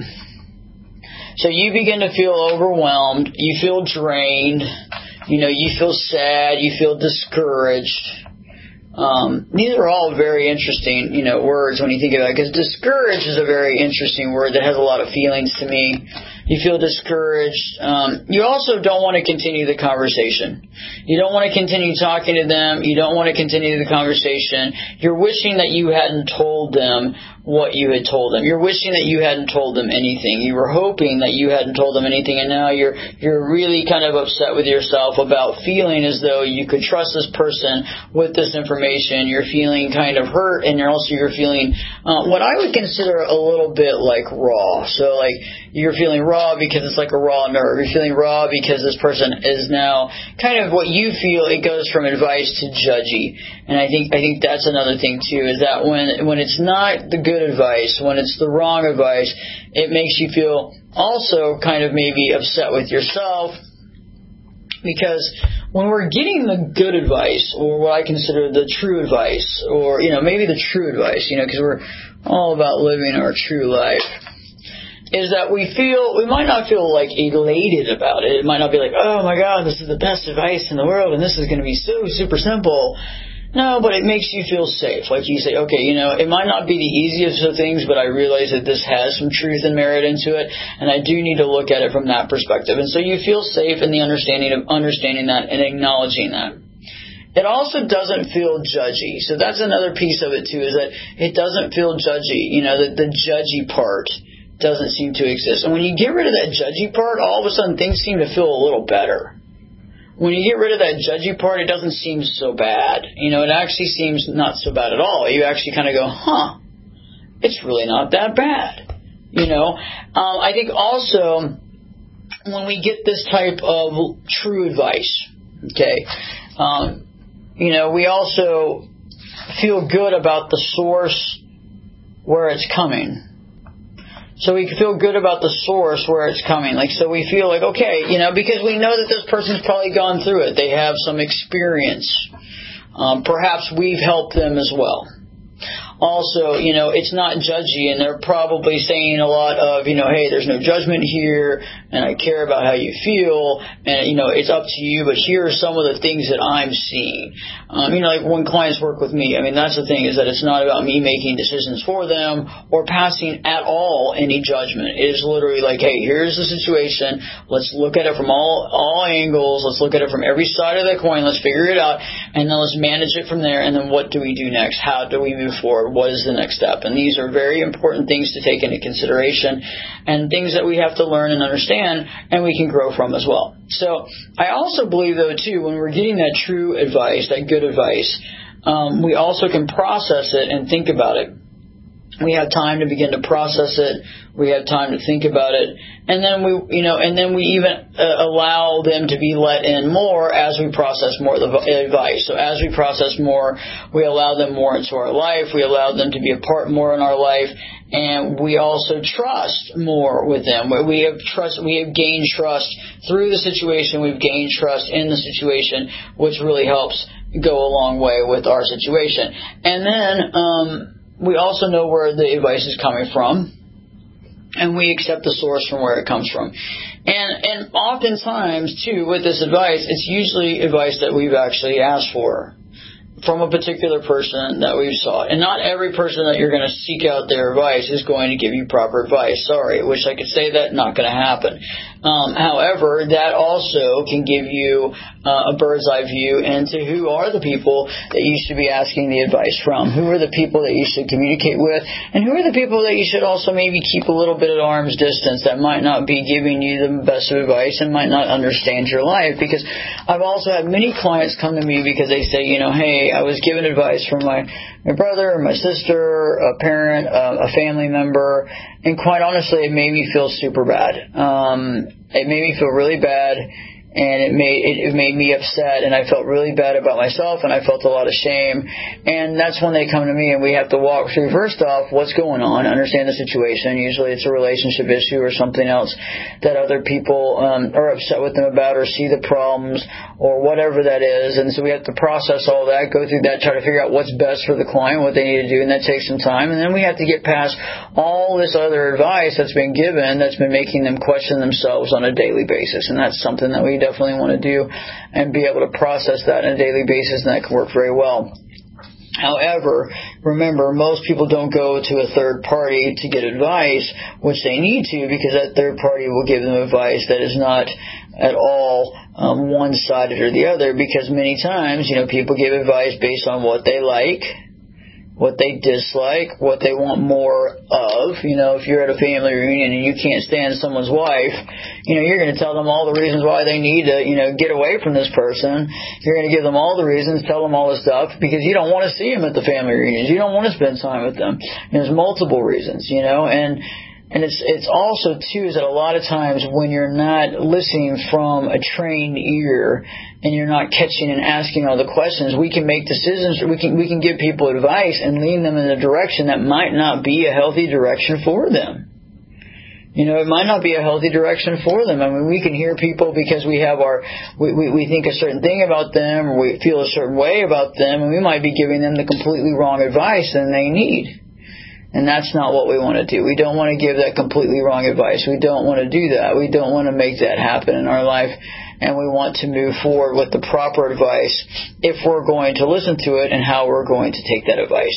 So you begin to feel overwhelmed, you feel drained, you know, you feel sad, you feel discouraged. Um, these are all very interesting, you know, words when you think about it, because discouraged is a very interesting word that has a lot of feelings to me. You feel discouraged. Um, you also don't want to continue the conversation. You don't want to continue talking to them. You don't want to continue the conversation. You're wishing that you hadn't told them what you had told them. You're wishing that you hadn't told them anything. You were hoping that you hadn't told them anything, and now you're you're really kind of upset with yourself about feeling as though you could trust this person with this information. You're feeling kind of hurt, and you're also you're feeling uh, what I would consider a little bit like raw. So like you're feeling raw because it's like a raw nerve. You're feeling raw because this person is now kind of what you feel. It goes from advice to judgy, and I think I think that's another thing too, is that when when it's not the good advice, when it's the wrong advice, it makes you feel also kind of maybe upset with yourself, because when we're getting the good advice, or what I consider the true advice, or, you know, maybe the true advice, you know, because we're all about living our true life, is that we feel, we might not feel like elated about it. It might not be like, oh my God, this is the best advice in the world and this is going to be so super simple. No, but it makes you feel safe. Like you say, okay, you know, it might not be the easiest of things, but I realize that this has some truth and merit into it, and I do need to look at it from that perspective. And so you feel safe in the understanding of understanding that and acknowledging that. It also doesn't feel judgy. So that's another piece of it too, is that it doesn't feel judgy. You know, the, the judgy part doesn't seem to exist. And when you get rid of that judgy part, all of a sudden things seem to feel a little better. When you get rid of that judgy part, it doesn't seem so bad. You know, it actually seems not so bad at all. You actually kind of go, huh, it's really not that bad. You know, um, I think also when we get this type of true advice, okay, um, you know, we also feel good about the source where it's coming. So we feel good about the source where it's coming. Like, so we feel like, okay, you know, because we know that this person's probably gone through it. They have some experience. Um, perhaps we've helped them as well. Also, you know, it's not judgy, and they're probably saying a lot of, you know, hey, there's no judgment here, and I care about how you feel, and, you know, it's up to you, but here are some of the things that I'm seeing. Um, you know, like when clients work with me, I mean, that's the thing, is that it's not about me making decisions for them or passing at all any judgment. It is literally like, hey, here's the situation. Let's look at it from all, all angles. Let's look at it from every side of the coin. Let's figure it out, and then let's manage it from there, and then what do we do next? How do we move forward? What is the next step? And these are very important things to take into consideration, and things that we have to learn and understand, and we can grow from as well. So I also believe, though, too, when we're getting that true advice, that good advice, um, we also can process it and think about it. We have time to begin to process it. We have time to think about it, and then we, you know, and then we even uh, allow them to be let in more as we process more of the advice. So as we process more, we allow them more into our life. We allow them to be a part more in our life, and we also trust more with them. We have trust. We have gained trust through the situation. We've gained trust in the situation, which really helps go a long way with our situation. And then um, we also know where the advice is coming from, and we accept the source from where it comes from. And and oftentimes, too, with this advice, it's usually advice that we've actually asked for from a particular person that we've sought. And not every person that you're going to seek out their advice is going to give you proper advice. Sorry, I wish I could say that. Not going to happen. Um, however, that also can give you uh, a bird's eye view into who are the people that you should be asking the advice from, who are the people that you should communicate with, and who are the people that you should also maybe keep a little bit at arm's distance that might not be giving you the best of advice and might not understand your life. Because I've also had many clients come to me because they say, you know, hey, I was given advice from my, my brother, my sister, a parent, uh, a family member, and quite honestly, it made me feel super bad. Um, it made me feel really bad, And it made it, it made me upset, and I felt really bad about myself, and I felt a lot of shame. And that's when they come to me, and we have to walk through, first off, what's going on, understand the situation. Usually it's a relationship issue or something else that other people um, are upset with them about, or see the problems, or whatever that is. And so we have to process all that, go through that, try to figure out what's best for the client, what they need to do, and that takes some time. And then we have to get past all this other advice that's been given that's been making them question themselves on a daily basis. And that's something that we definitely want to do and be able to process that on a daily basis, and that can work very well. However, remember, most people don't go to a third party to get advice, which they need to, because that third party will give them advice that is not at all um, one-sided or the other, because many times, you know, people give advice based on what they like, what they dislike, what they want more of. You know, if you're at a family reunion and you can't stand someone's wife, you know, you're going to tell them all the reasons why they need to, you know, get away from this person. You're going to give them all the reasons, tell them all the stuff, because you don't want to see them at the family reunions. You don't want to spend time with them. And there's multiple reasons, you know, and And it's it's also, too, is that a lot of times when you're not listening from a trained ear and you're not catching and asking all the questions, we can make decisions, we can we can give people advice and lead them in a direction that might not be a healthy direction for them. You know, it might not be a healthy direction for them. I mean, we can hear people because we have our, we, we, we think a certain thing about them, or we feel a certain way about them, and we might be giving them the completely wrong advice than they need. And that's not what we want to do. We don't want to give that completely wrong advice. We don't want to do that. We don't want to make that happen in our life. And we want to move forward with the proper advice if we're going to listen to it and how we're going to take that advice.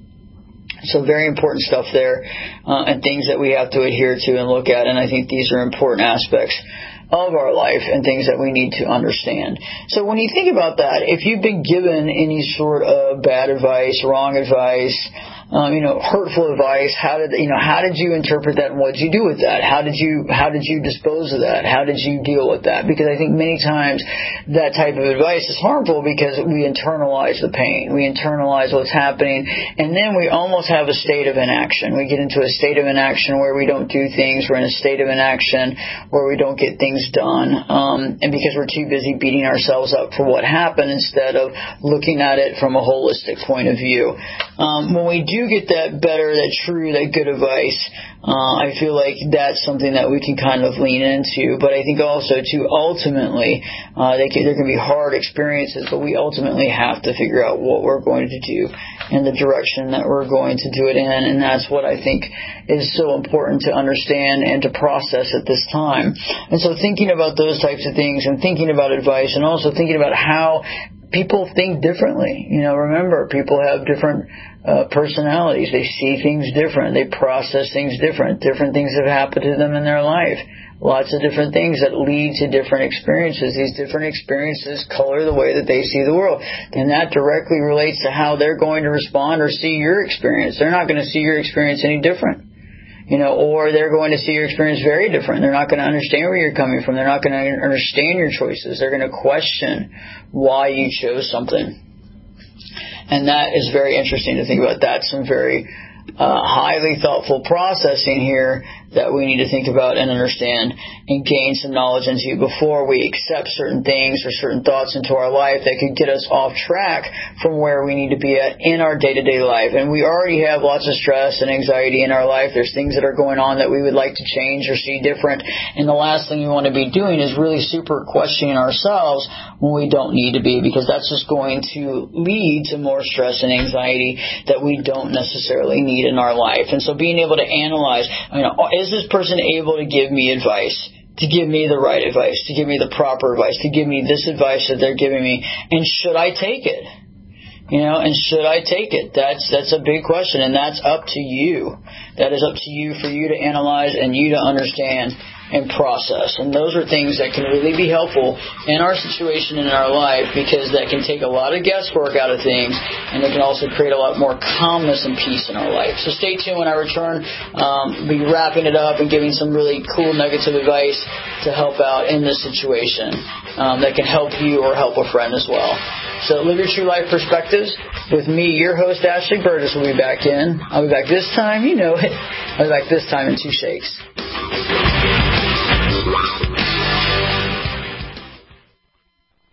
So very important stuff there, uh, and things that we have to adhere to and look at. And I think these are important aspects of our life and things that we need to understand. So when you think about that, if you've been given any sort of bad advice, wrong advice, Um, you know, hurtful advice, how did you know? How did you interpret that, and what did you do with that? How did you how did you dispose of that? How did you deal with that? Because I think many times that type of advice is harmful because we internalize the pain, we internalize what's happening, and then we almost have a state of inaction. We get into a state of inaction where we don't do things. We're in a state of inaction where we don't get things done, um, and because we're too busy beating ourselves up for what happened instead of looking at it from a holistic point of view. Um, when we do get that better, that true, that good advice, uh, I feel like that's something that we can kind of lean into. But I think also, too, ultimately, uh, they can, there can be hard experiences, but we ultimately have to figure out what we're going to do and the direction that we're going to do it in. And that's what I think is so important to understand and to process at this time. And so thinking about those types of things and thinking about advice and also thinking about how people think differently. You know, remember, people have different uh, personalities. They see things different. They process things different. Different things have happened to them in their life. Lots of different things that lead to different experiences. These different experiences color the way that they see the world. And that directly relates to how they're going to respond or see your experience. They're not going to see your experience any different. You know, or they're going to see your experience very different. They're not going to understand where you're coming from. They're not going to understand your choices. They're going to question why you chose something. And that is very interesting to think about. That's some very uh, highly thoughtful processing here that we need to think about and understand and gain some knowledge into before we accept certain things or certain thoughts into our life that could get us off track from where we need to be at in our day-to-day life. And we already have lots of stress and anxiety in our life. There's things that are going on that we would like to change or see different. And the last thing we want to be doing is really super questioning ourselves when we don't need to be, because that's just going to lead to more stress and anxiety that we don't necessarily need in our life. And so being able to analyze, you know, is this person able to give me advice, to give me the right advice, to give me the proper advice, to give me this advice that they're giving me, and should I take it? You know, and should I take it? That's that's a big question, and that's up to you. That is up to you for you to analyze and you to understand and process. And those are things that can really be helpful in our situation and in our life, because that can take a lot of guesswork out of things, and it can also create a lot more calmness and peace in our life. So stay tuned. When I return, um, we'll be wrapping it up and giving some really cool nuggets of advice to help out in this situation um, that can help you or help a friend as well. So live your true life perspectives with me, your host, Ashley Burgess. Will be back in. I'll be back this time. You know it. I'll be back this time in two shakes.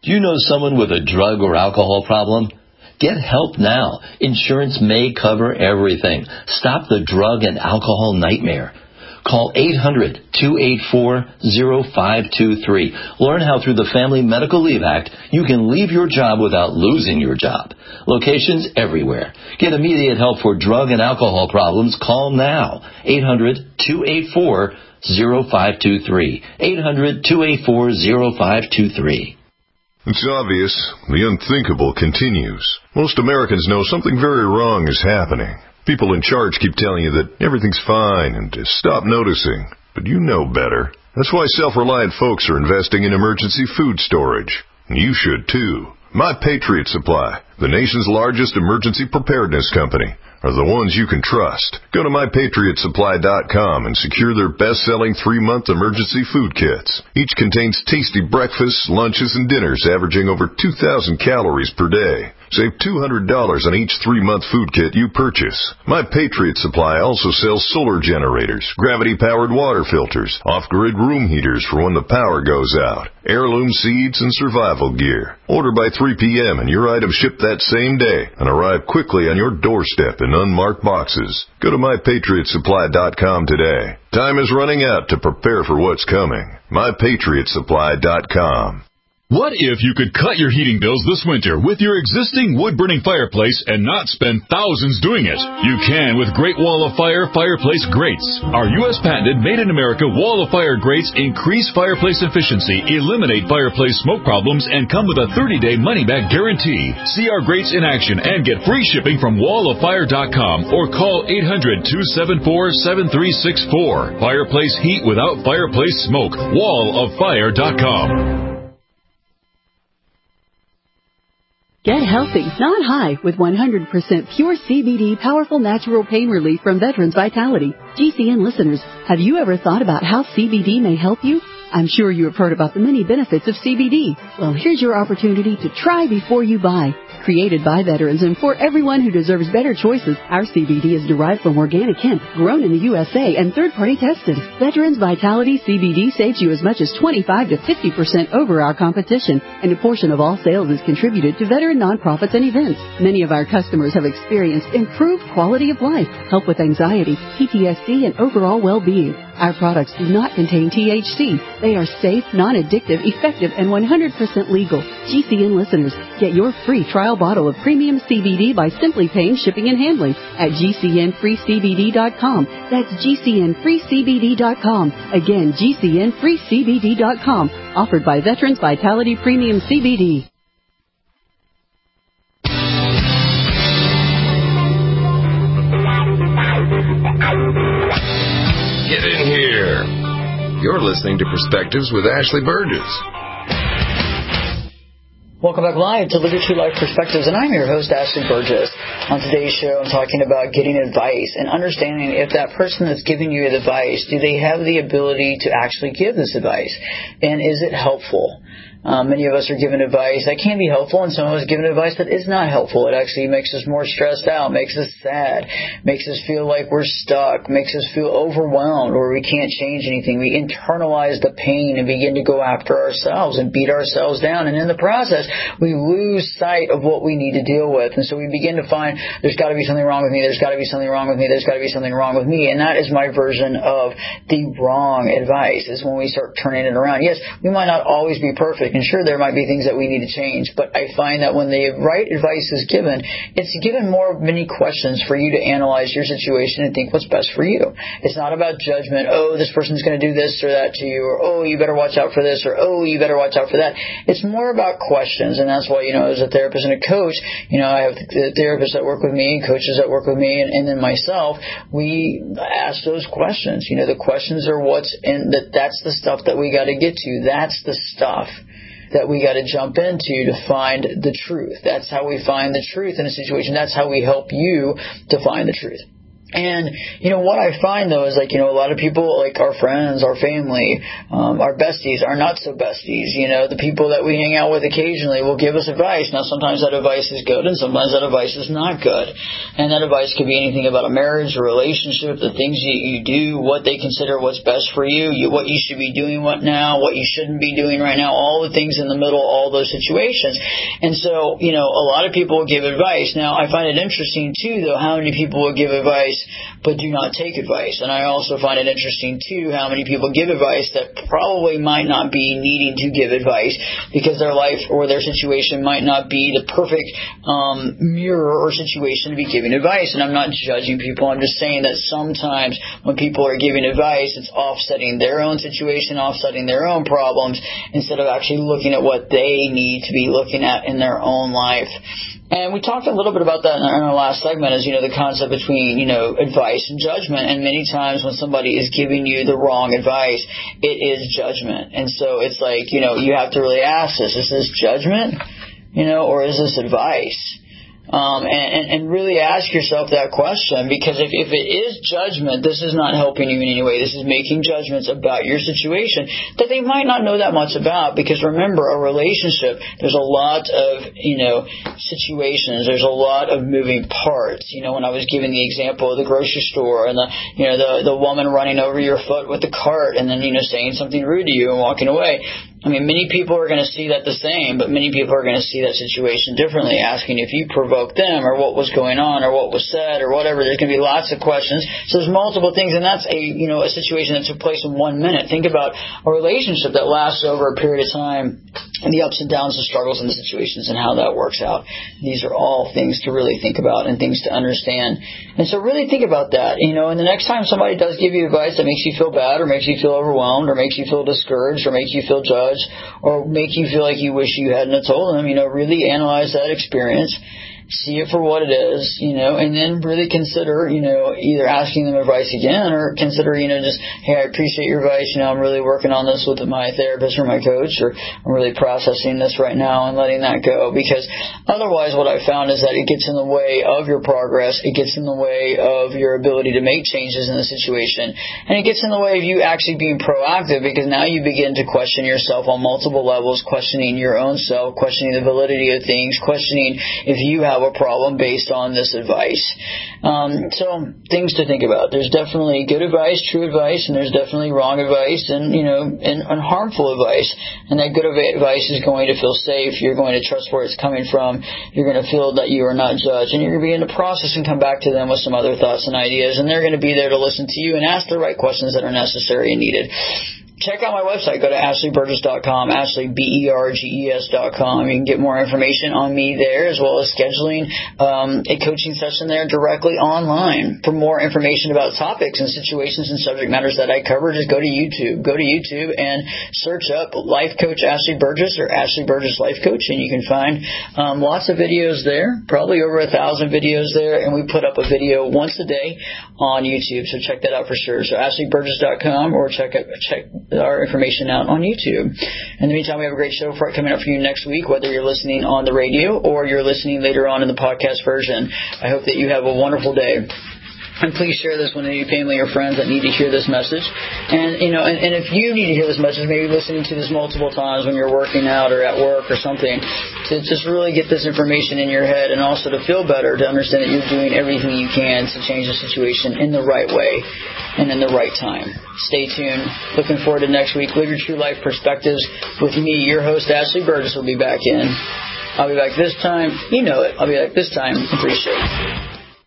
Do you know someone with a drug or alcohol problem? Get help now. Insurance may cover everything. Stop the drug and alcohol nightmare. Call eight hundred, two eight four, zero five two three. Learn how through the Family Medical Leave Act you can leave your job without losing your job. Locations everywhere. Get immediate help for drug and alcohol problems. Call now. eight hundred, two eight four, zero five two three. eight hundred, two eight four, zero five two three. It's obvious. The unthinkable continues. Most Americans know something very wrong is happening. People in charge keep telling you that everything's fine and to stop noticing. But you know better. That's why self-reliant folks are investing in emergency food storage. And you should too. My Patriot Supply, the nation's largest emergency preparedness company, are the ones you can trust. Go to my patriot supply dot com and secure their best-selling three-month emergency food kits. Each contains tasty breakfasts, lunches, and dinners averaging over two thousand calories per day. Save two hundred dollars on each three-month food kit you purchase. My Patriot Supply also sells solar generators, gravity-powered water filters, off-grid room heaters for when the power goes out, heirloom seeds, and survival gear. Order by three p.m. and your items ship that same day and arrive quickly on your doorstep in unmarked boxes. Go to my patriot supply dot com today. Time is running out to prepare for what's coming. my patriot supply dot com. What if you could cut your heating bills this winter with your existing wood-burning fireplace and not spend thousands doing it? You can with Great Wall of Fire fireplace grates. Our U S patented made-in-America Wall of Fire grates increase fireplace efficiency, eliminate fireplace smoke problems, and come with a thirty-day money-back guarantee. See our grates in action and get free shipping from wall of fire dot com or call eight hundred, two seven four, seven three six four. Fireplace heat without fireplace smoke. wall of fire dot com. Get healthy, not high, with one hundred percent pure C B D powerful natural pain relief from Veterans Vitality. G C N listeners, have you ever thought about how C B D may help you? I'm sure you have heard about the many benefits of C B D. Well, here's your opportunity to try before you buy. Created by veterans and for everyone who deserves better choices, our C B D is derived from organic hemp, grown in the U S A and third-party tested. Veterans Vitality C B D saves you as much as twenty-five to fifty percent over our competition, and a portion of all sales is contributed to veteran nonprofits and events. Many of our customers have experienced improved quality of life, help with anxiety, P T S D, and overall well-being. Our products do not contain T H C. They are safe, non-addictive, effective, and one hundred percent legal. G C N listeners, get your free trial bottle of premium C B D by simply paying shipping and handling at G C N free C B D dot com. That's G C N free C B D dot com. Again, G C N free C B D dot com. Offered by Veterans Vitality Premium C B D. Get in here. You're listening to Perspectives with Ashley Burgess. Welcome back live to Live Your True Life Perspectives, and I'm your host, Ashley Burgess. On today's show, I'm talking about getting advice and understanding if that person that's giving you advice, do they have the ability to actually give this advice, and is it helpful? Um, many of us are given advice that can be helpful, and some of us are given advice that is not helpful. It actually makes us more stressed out, makes us sad, makes us feel like we're stuck, makes us feel overwhelmed or we can't change anything. We internalize the pain and begin to go after ourselves and beat ourselves down. And in the process, we lose sight of what we need to deal with. And so we begin to find there's got to be something wrong with me, there's got to be something wrong with me, there's got to be something wrong with me. And that is my version of the wrong advice, is when we start turning it around. Yes, we might not always be perfect. And sure, there might be things that we need to change, but I find that when the right advice is given, it's given more many questions for you to analyze your situation and think what's best for you. It's not about judgment. Oh, this person's going to do this or that to you, or oh, you better watch out for this, or oh, you better watch out for that. It's more about questions, and that's why, you know, as a therapist and a coach, you know, I have the therapists that work with me, coaches that work with me, and, and then myself. We ask those questions. You know, the questions are what's in that. That's the stuff that we got to get to. That's the stuff that we got to jump into to find the truth. That's how we find the truth in a situation. That's how we help you to find the truth. And, you know, what I find, though, is, like, you know, a lot of people, like our friends, our family, um, our besties, our not-so-besties, you know, the people that we hang out with occasionally will give us advice. Now, sometimes that advice is good, and sometimes that advice is not good. And that advice could be anything about a marriage, a relationship, the things that you do, what they consider what's best for you, you, what you should be doing what now, what you shouldn't be doing right now, all the things in the middle, all those situations. And so, you know, a lot of people will give advice. Now, I find it interesting, too, though, how many people will give advice but do not take advice. And I also find it interesting, too, how many people give advice that probably might not be needing to give advice because their life or their situation might not be the perfect um, mirror or situation to be giving advice. And I'm not judging people. I'm just saying that sometimes when people are giving advice, it's offsetting their own situation, offsetting their own problems, instead of actually looking at what they need to be looking at in their own life. And we talked a little bit about that in our last segment, is, you know, the concept between, you know, advice and judgment. And many times when somebody is giving you the wrong advice, it is judgment. And so it's like, you know, you have to really ask this, is this judgment, you know, or is this advice? Um, and, and really ask yourself that question, because if, if it is judgment, this is not helping you in any way. This is making judgments about your situation that they might not know that much about, because remember, a relationship, there's a lot of, you know, situations, there's a lot of moving parts. You know, when I was giving the example of the grocery store and the, you know, the, the woman running over your foot with the cart and then, you know, saying something rude to you and walking away. I mean, many people are going to see that the same, but many people are going to see that situation differently, asking if you provoked them or what was going on or what was said or whatever. There's going to be lots of questions. So there's multiple things, and that's a, you know, a situation that took place in one minute. Think about a relationship that lasts over a period of time, and the ups and downs, the struggles and the situations, and how that works out. These are all things to really think about and things to understand. And so really think about that. You know, and the next time somebody does give you advice that makes you feel bad or makes you feel overwhelmed or makes you feel discouraged or makes you feel judged, or make you feel like you wish you hadn't have told them, you know, really analyze that experience, see it for what it is, you know, and then really consider, you know, either asking them advice again or consider, you know, just, hey, I appreciate your advice, you know, I'm really working on this with my therapist or my coach, or I'm really processing this right now and letting that go, because otherwise what I found is that it gets in the way of your progress, it gets in the way of your ability to make changes in the situation, and it gets in the way of you actually being proactive, because now you begin to question yourself on multiple levels, questioning your own self, questioning the validity of things, questioning if you have a problem based on this advice. Um, so things to think about. There's definitely good advice, true advice, and there's definitely wrong advice and, you know, and, and harmful advice. And that good advice is going to feel safe. You're going to trust where it's coming from. You're going to feel that you are not judged, and you're going to be in the process and come back to them with some other thoughts and ideas, and they're going to be there to listen to you and ask the right questions that are necessary and needed. Check out my website. Go to ashley burgess dot com, Ashley, B E R G E S dot com. You can get more information on me there, as well as scheduling um, a coaching session there directly online. For more information about topics and situations and subject matters that I cover, just go to YouTube. Go to YouTube and search up Life Coach Ashley Burgess or Ashley Burgess Life Coach, and you can find um, lots of videos there, probably over a thousand videos there, and we put up a video once a day on YouTube, so check that out for sure. So ashley burgess dot com, or check out, check our information out on YouTube. In the meantime, we have a great show for coming up for you next week, whether you're listening on the radio or you're listening later on in the podcast version. I hope that you have a wonderful day. And please share this with any family or friends that need to hear this message. And, you know, and, and if you need to hear this message, maybe listening to this multiple times when you're working out or at work or something, to just really get this information in your head, and also to feel better, to understand that you're doing everything you can to change the situation in the right way and in the right time. Stay tuned. Looking forward to next week. Live Your True Life Perspectives with me, your host, Ashley Burgess, will be back in. I'll be back this time. You know it. I'll be back this time. Appreciate it.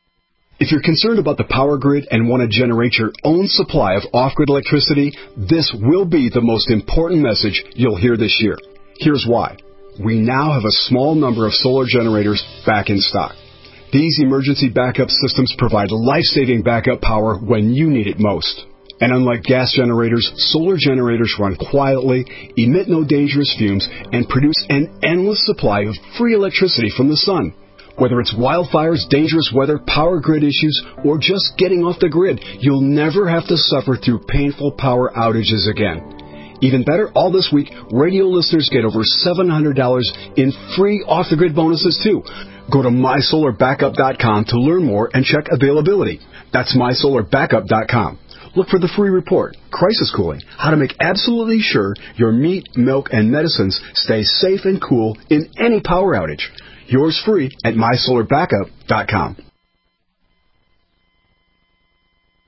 If you're concerned about the power grid and want to generate your own supply of off-grid electricity, this will be the most important message you'll hear this year. Here's why. We now have a small number of solar generators back in stock. These emergency backup systems provide life-saving backup power when you need it most. And unlike gas generators, solar generators run quietly, emit no dangerous fumes, and produce an endless supply of free electricity from the sun. Whether it's wildfires, dangerous weather, power grid issues, or just getting off the grid, you'll never have to suffer through painful power outages again. Even better, all this week, radio listeners get over seven hundred dollars in free off-the-grid bonuses, too. Go to my solar backup dot com to learn more and check availability. That's my solar backup dot com. Look for the free report, Crisis Cooling, how to make absolutely sure your meat, milk, and medicines stay safe and cool in any power outage. Yours free at my solar backup dot com.